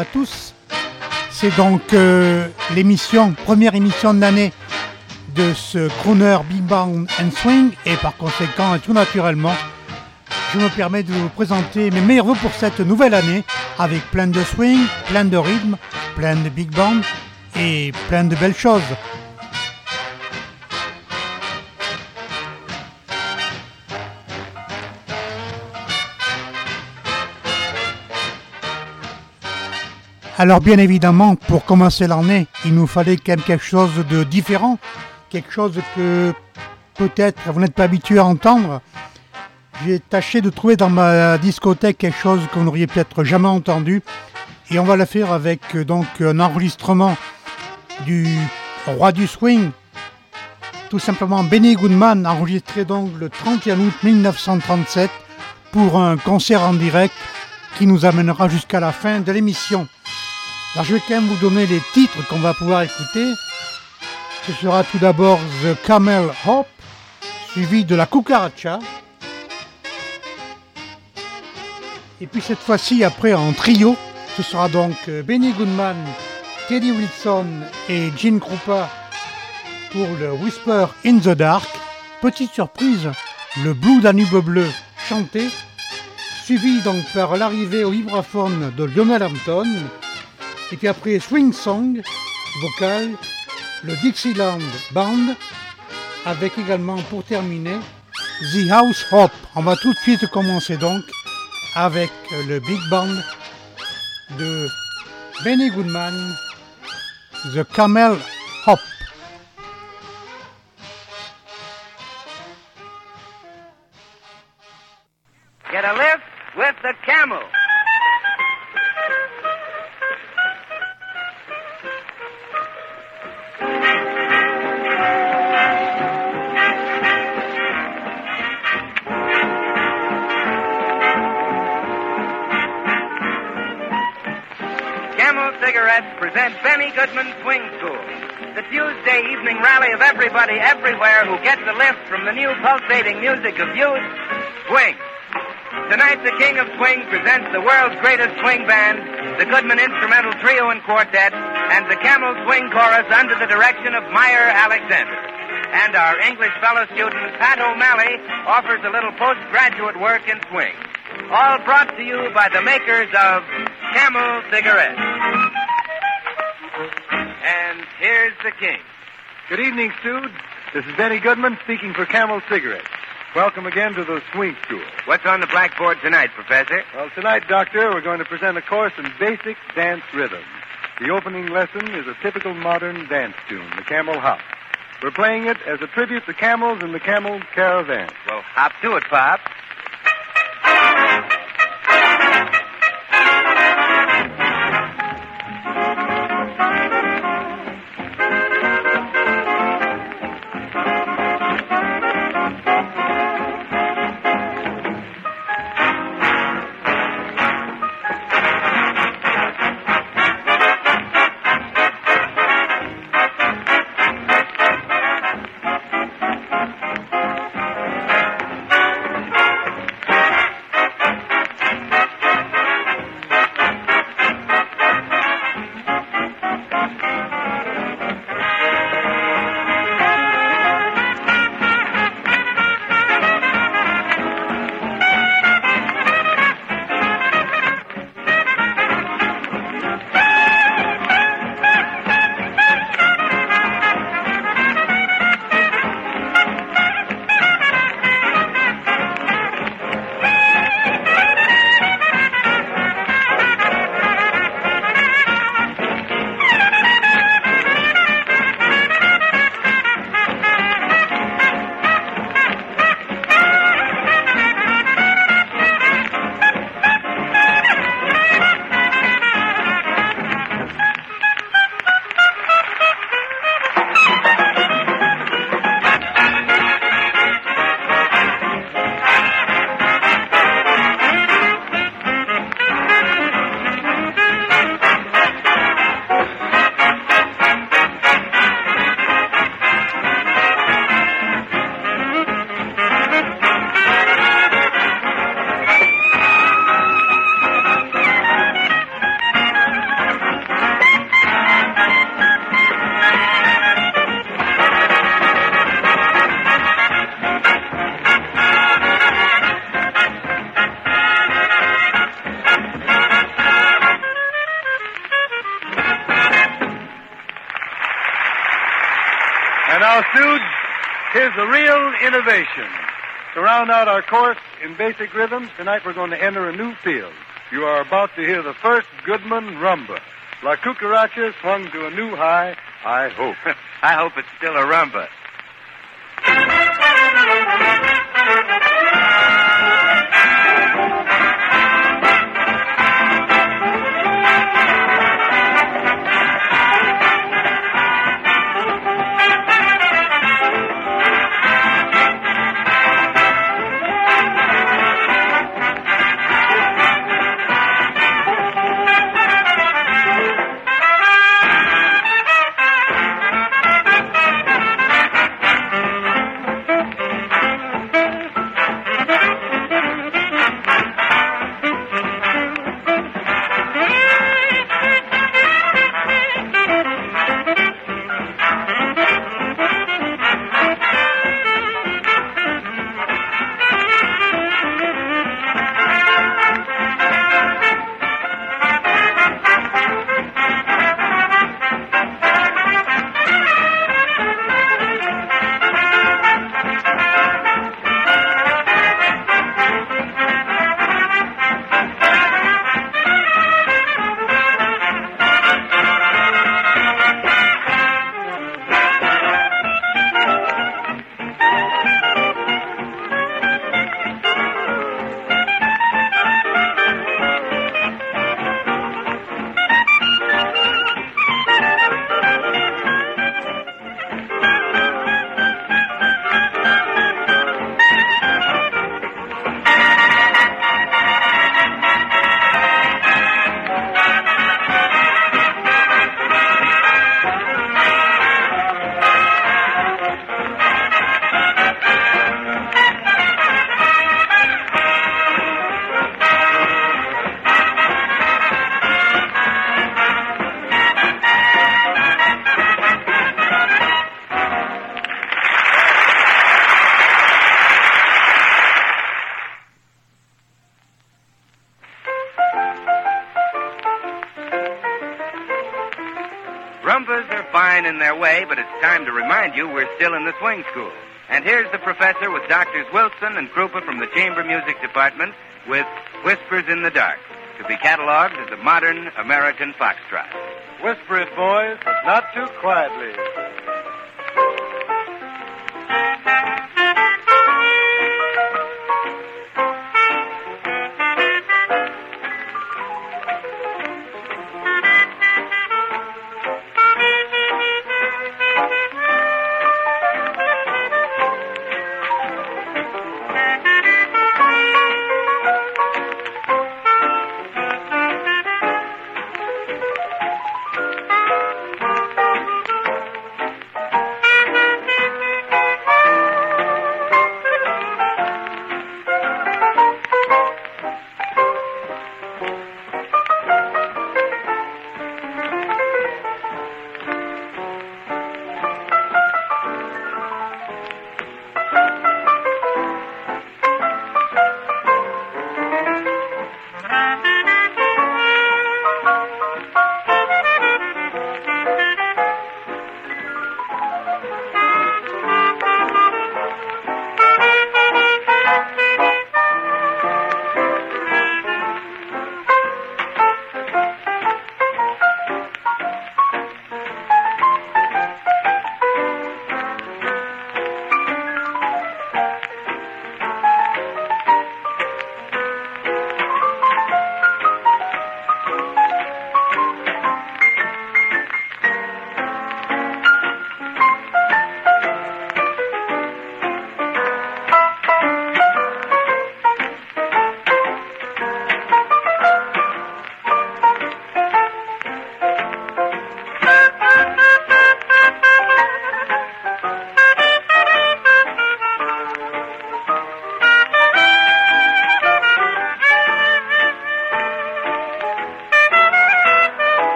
à tous. C'est donc première émission de l'année de ce crooner Big Band and Swing, et par conséquent, et tout naturellement, je me permets de vous présenter mes meilleurs vœux pour cette nouvelle année, avec plein de swing, plein de rythme, plein de big band et plein de belles choses. Alors bien évidemment, pour commencer l'année, il nous fallait quand même quelque chose de différent, quelque chose que peut-être vous n'êtes pas habitué à entendre. J'ai tâché de trouver dans ma discothèque quelque chose que vous n'auriez peut-être jamais entendu, et on va le faire avec donc un enregistrement du roi du swing, tout simplement Benny Goodman, enregistré donc le 31 août 1937 pour un concert en direct qui nous amènera jusqu'à la fin de l'émission. Alors je vais quand même vous donner les titres qu'on va pouvoir écouter. Ce sera tout d'abord The Camel Hop, suivi de la Cucaracha. Et puis cette fois-ci, après en trio, ce sera donc Benny Goodman, Teddy Wilson et Gene Krupa pour le Whisper in the Dark. Petite surprise, le Blue Danube Bleu chanté, suivi donc par l'arrivée au vibraphone de Lionel Hampton. Et puis après Swing Song, vocal, le Dixieland Band, avec également pour terminer The House Hop. On va tout de suite commencer donc avec le Big Band de Benny Goodman, The Camel Hop. Get a lift with the camel. Cigarettes present Benny Goodman Swing School, the Tuesday evening rally of everybody everywhere who gets a lift from the new pulsating music of youth, swing. Tonight, the King of Swing presents the world's greatest swing band, the Goodman Instrumental Trio and Quartet, and the Camel Swing Chorus under the direction of Meyer Alexander. And our English fellow student, Pat O'Malley, offers a little postgraduate work in swing. All brought to you by the makers of Camel Cigarettes. And here's the King. Good evening, Stude. This is Benny Goodman speaking for Camel Cigarettes. Welcome again to the Swing School. What's on the blackboard tonight, Professor? Well, tonight, Doctor, we're going to present a course in basic dance rhythm. The opening lesson is a typical modern dance tune, the Camel Hop. We're playing it as a tribute to camels and the Camel Caravan. Well, hop to it, Pop. is a real innovation. To round out our course in basic rhythms, tonight we're going to enter a new field. You are about to hear the first Goodman rumba. La Cucaracha swung to a new high, I hope. I hope it's still a rumba. Rumbas are fine in their way, but it's time to remind you we're still in the swing school. And here's the professor with Doctors Wilson and Krupa from the Chamber Music Department with Whispers in the Dark, to be cataloged as a modern American foxtrot. Whisper it, boys, but not too quietly.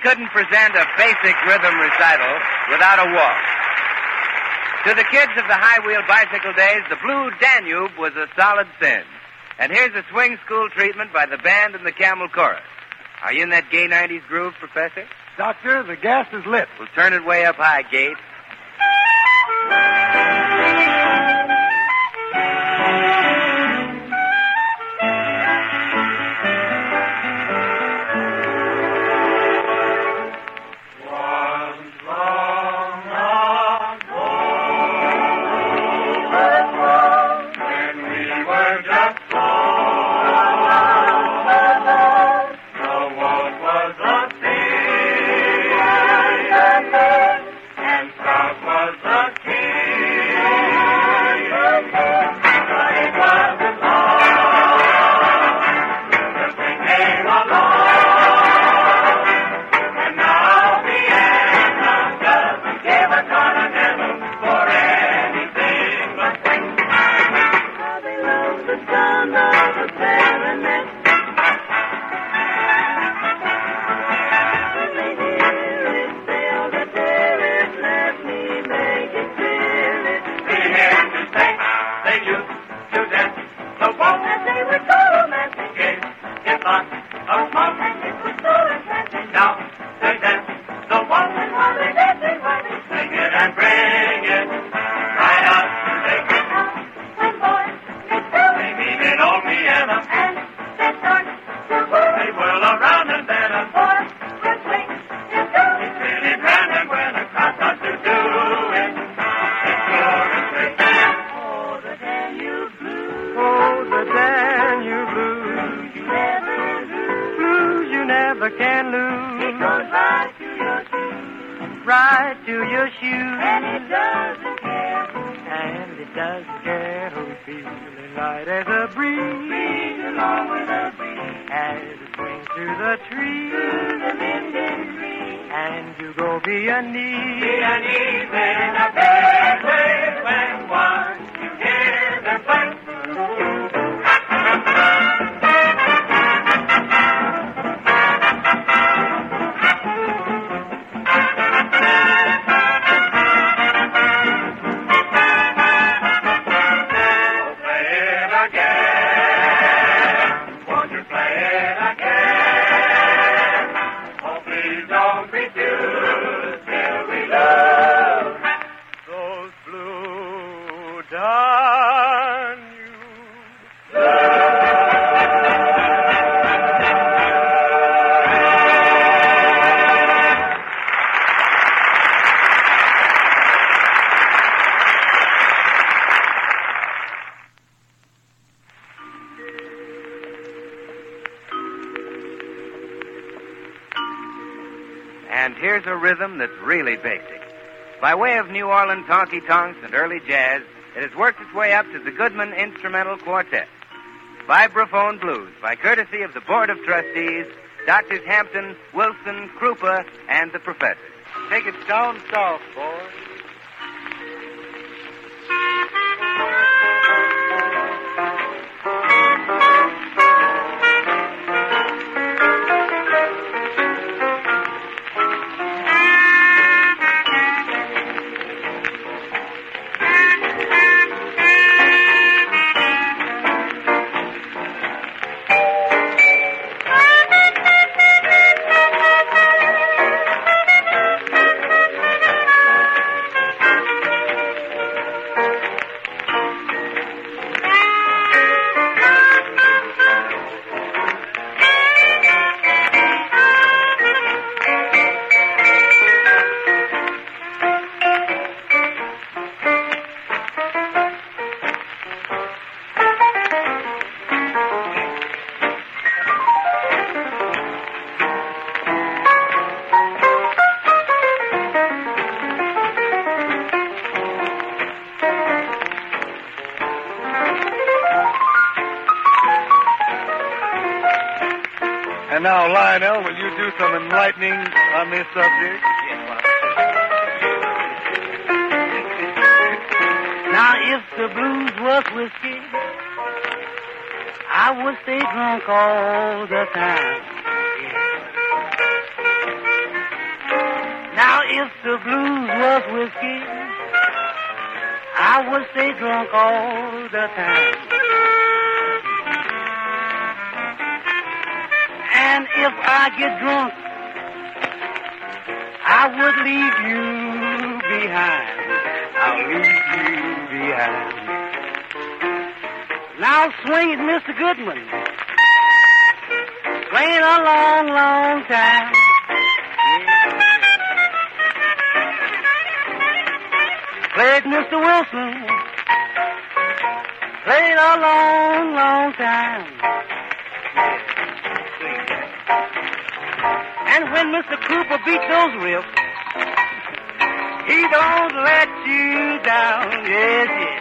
couldn't present a basic rhythm recital without a walk. To the kids of the high-wheel bicycle days, the Blue Danube was a solid sin. And here's a swing school treatment by the band and the Camel Chorus. Are you in that gay 90s groove, Professor? Doctor, the gas is lit. We'll turn it way up high, Gate. And here's a rhythm that's really basic. By way of New Orleans honky-tonks and early jazz, it has worked its way up to the Goodman Instrumental Quartet. Vibraphone Blues, by courtesy of the Board of Trustees, Drs. Hampton, Wilson, Krupa, and the Professor. Take it down south, boys. And now, Lionel, will you do some enlightening on this subject? Now, if the blues was whiskey, I would stay drunk all the time. if the blues was whiskey, I would stay drunk all the time. And if I get drunk, I would leave you behind. I'll leave you behind. Now swing it, Mr. Goodman. Swing it a long, long time. Play it, Mr. Wilson. Play it a long, long time. And when Mr. Cooper beats those riffs, he don't let you down. Yes, yes.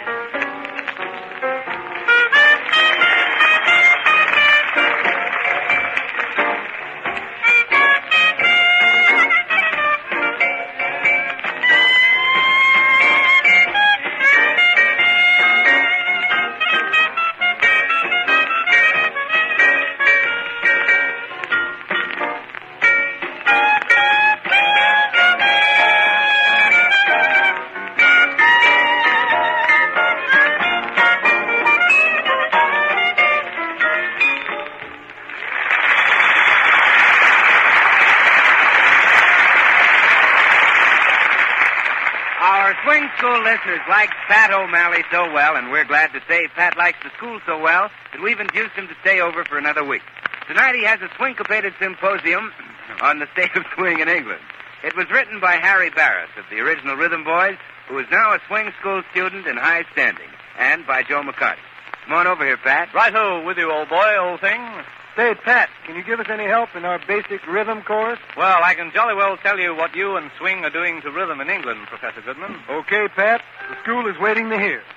Swing school listeners like Pat O'Malley so well, and we're glad to say Pat likes the school so well that we've induced him to stay over for another week. Tonight he has a swing-copated symposium on the state of swing in England. It was written by Harry Barris of the original Rhythm Boys, who is now a swing school student in high standing, and by Joe McCarty. Come on over here, Pat. Righto with you, old boy, old thing. Say, Pat, can you give us any help in our basic rhythm course? Well, I can jolly well tell you what you and swing are doing to rhythm in England, Professor Goodman. Okay, Pat. The school is waiting to hear.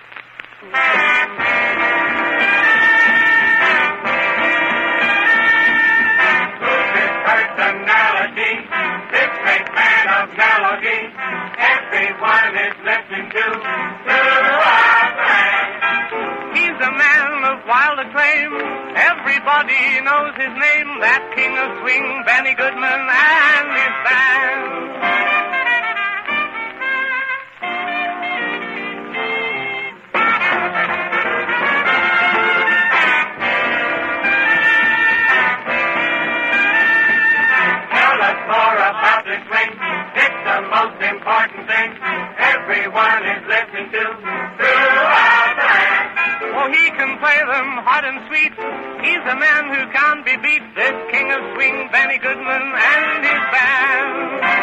Personality, this great man of melody, everyone is listening to our band. He's a man of wild acclaim. Everybody knows his name, that king of swing, Benny Goodman and his band. Tell us more about the swing. It's the most important thing. Everyone is listening to our band. Oh, he can play them hot and sweet. He's a man who can't be beat, this king of swing, Benny Goodman and his band.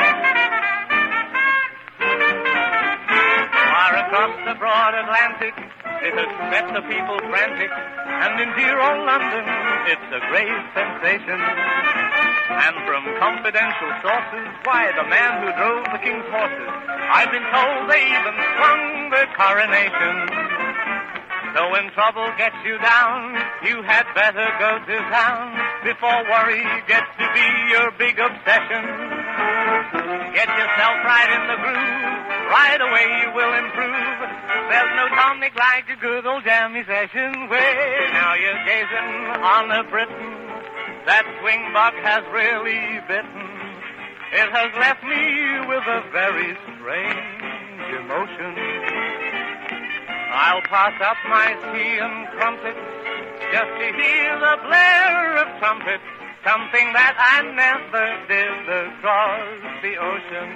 Far across the broad Atlantic, it has set the people frantic, and in dear old London, it's a great sensation. And from confidential sources, why, the man who drove the king's horses, I've been told they even swung the coronation. So when trouble gets you down, you had better go to town before worry gets to be your big obsession. Get yourself right in the groove, right away you will improve. There's no tonic like a good old jammy session. Way now you're gazing on a Briton, that swing bug has really bitten. It has left me with a very strange emotion. I'll pass up my tea and crumpets just to hear the blare of trumpets, something that I never did across the ocean.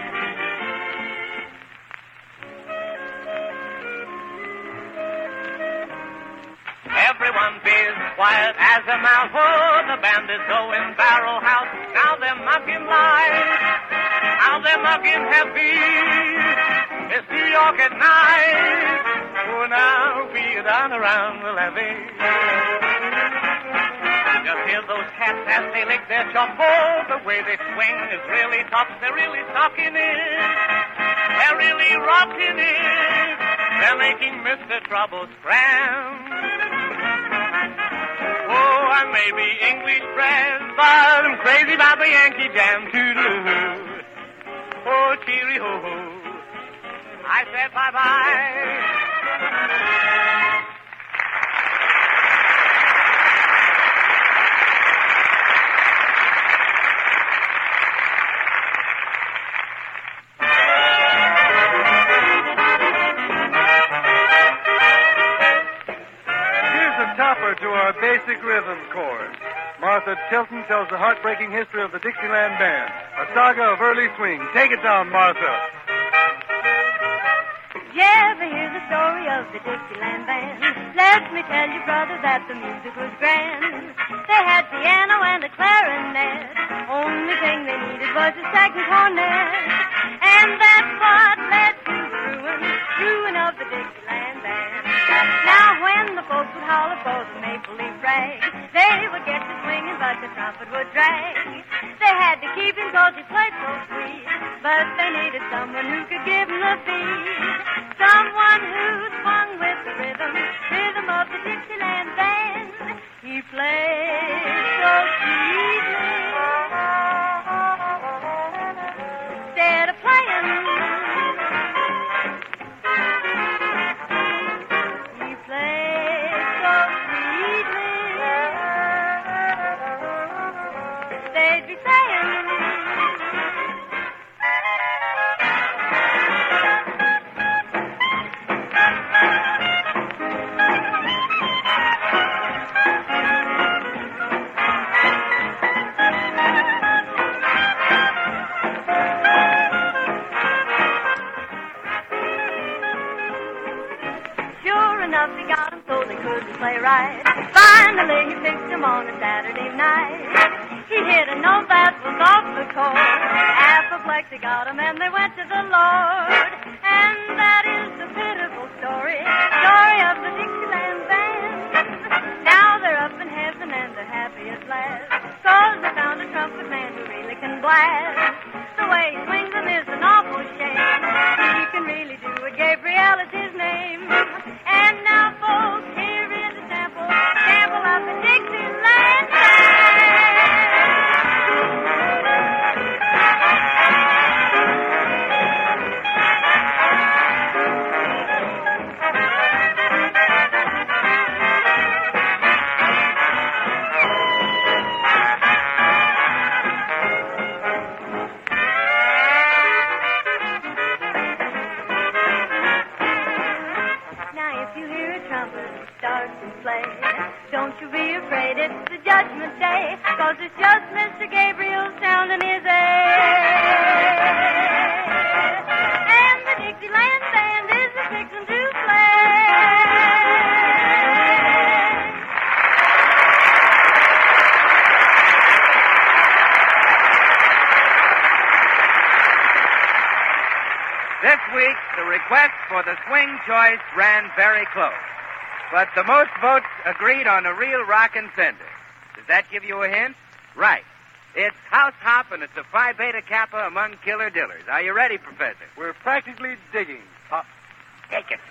Everyone is quiet as a mouse. Oh, the bandits go in barrel house. Now they're mugging live. Now they're mugging heavy. It's New York at night. Oh, now be down around the levee. Just hear those cats as they lick their chop. Oh, the way they swing is really tough. They're really sucking it. They're really rocking it. They're making Mr. Trouble scram. Oh, I may be English bred, but I'm crazy about the Yankee jam. Toodaloo. Oh, cheery-ho-ho. I said bye-bye. hour to our basic rhythm chorus. Martha Tilton tells the heartbreaking history of the Dixieland Band, a saga of early swing. Take it down, Martha. Did you ever hear the story of the Dixieland Band? Let me tell you, brother, that the music was grand. They had piano and a clarinet. Only thing they needed was a second cornet. And that's what led to the ruin of the Dixieland Band. Now when the folks would holler for the maple leaf rag, they would get to swinging, but the trumpet would drag. They had to keep him 'cause he played so sweet, but they needed someone who could give them the beat. Someone who swung with the rhythm of the Dixieland Band. He played so sweetly. Instead of playing, he played so sweetly. They'd be saying, he got him so they couldn't play right. Finally, he fixed him on a Saturday night. He hit a note that was off the chord. Apoplexy got him and they went to the Lord. And that is the pitiful story of the Dixieland Band. Now they're up in heaven and they're happy at last, 'cause they found a trumpet man who really can blast. The way he swings them is an awful shame. He can really do it. Gabriel is his name. And now, folks, here is a sample of the Dixieland Don't you be afraid, it's the Judgment Day, 'cause it's just Mr. Gabriel sounding his A. And the Dixieland Band is a fixin' to play. This week, the request for the swing choice ran very close. But the most votes agreed on a real rockin' sender. Does that give you a hint? Right. It's House Hop, and it's a Phi Beta Kappa among Killer Dillers. Are you ready, Professor? We're practically digging. Pop. Take it.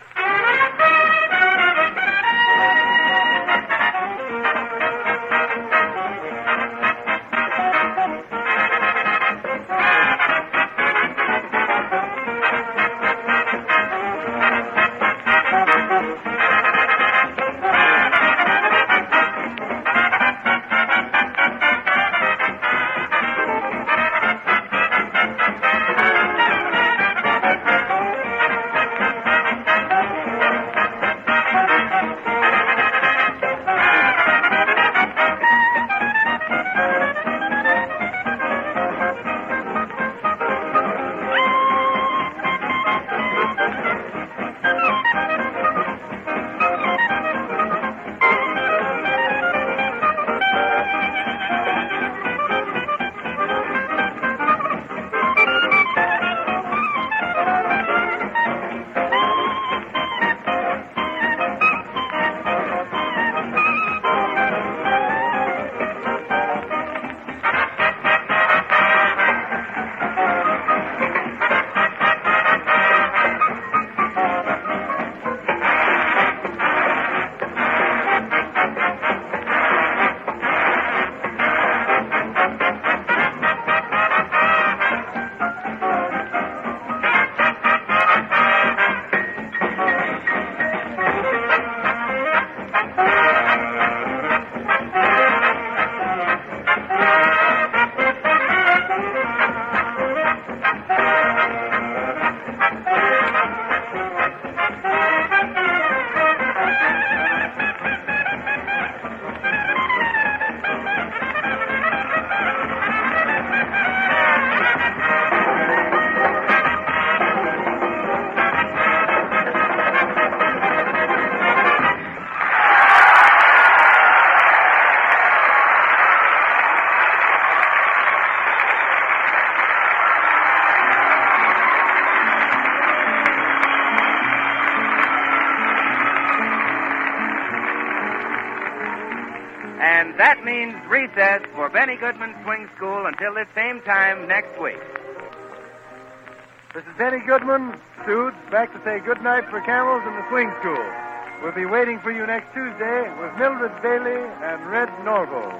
And that means recess for Benny Goodman Swing School until this same time next week. This is Benny Goodman, Suits, back to say good night for Camels and the Swing School. We'll be waiting for you next Tuesday with Mildred Bailey and Red Norval.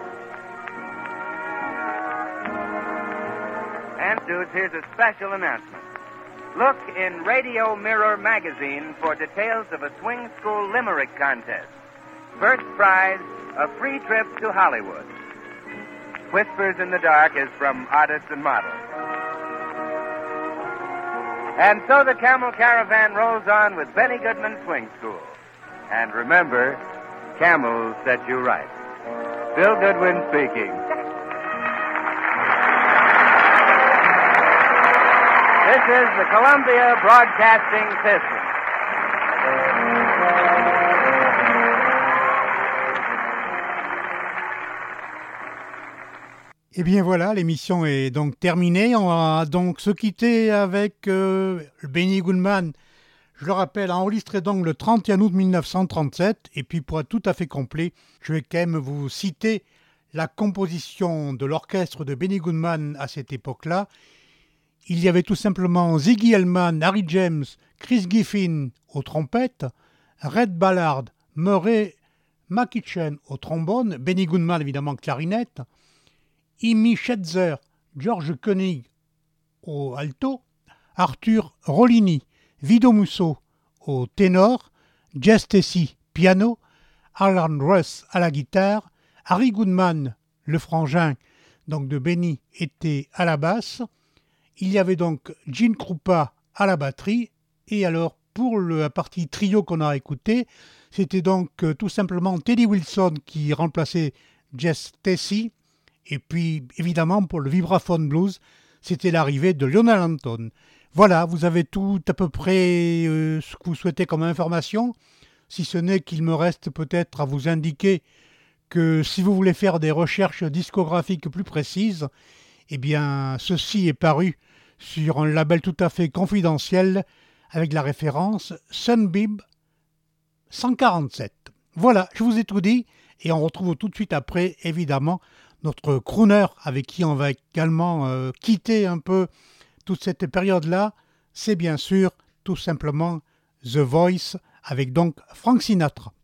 And, Suits, here's a special announcement. Look in Radio Mirror magazine for details of a Swing School Limerick contest. First prize, a free trip to Hollywood. Whispers in the Dark is from Artists and Models. And so the Camel Caravan rolls on with Benny Goodman Swing School. And remember, camels set you right. Bill Goodwin speaking. This is the Columbia Broadcasting System. Et bien voilà, l'émission est donc terminée. On va donc se quitter avec Benny Goodman. Je le rappelle, enregistré donc le 31 août 1937. Et puis pour être tout à fait complet, je vais quand même vous citer la composition de l'orchestre de Benny Goodman à cette époque-là. Il y avait tout simplement Ziggy Elman, Harry James, Chris Giffin aux trompettes, Red Ballard, Murray McEachin au trombone, Benny Goodman évidemment clarinette, Amy Schetzer, George Koenig au alto, Arthur Rollini, Vido Musso au ténor, Jess Stacy piano, Alan Russ à la guitare, Harry Goodman, le frangin donc de Benny, était à la basse. Il y avait donc Gene Krupa à la batterie. Et alors, pour la partie trio qu'on a écouté, c'était donc tout simplement Teddy Wilson qui remplaçait Jess Stacy. Et puis, évidemment, pour le vibraphone blues, c'était l'arrivée de Lionel Hampton. Voilà, vous avez tout à peu près ce que vous souhaitez comme information, si ce n'est qu'il me reste peut-être à vous indiquer que si vous voulez faire des recherches discographiques plus précises, eh bien, ceci est paru sur un label tout à fait confidentiel avec la référence Sunbeam 147. Voilà, je vous ai tout dit et on retrouve tout de suite après, évidemment, notre crooner avec qui on va également quitter un peu toute cette période-là. C'est bien sûr tout simplement The Voice avec donc Frank Sinatra.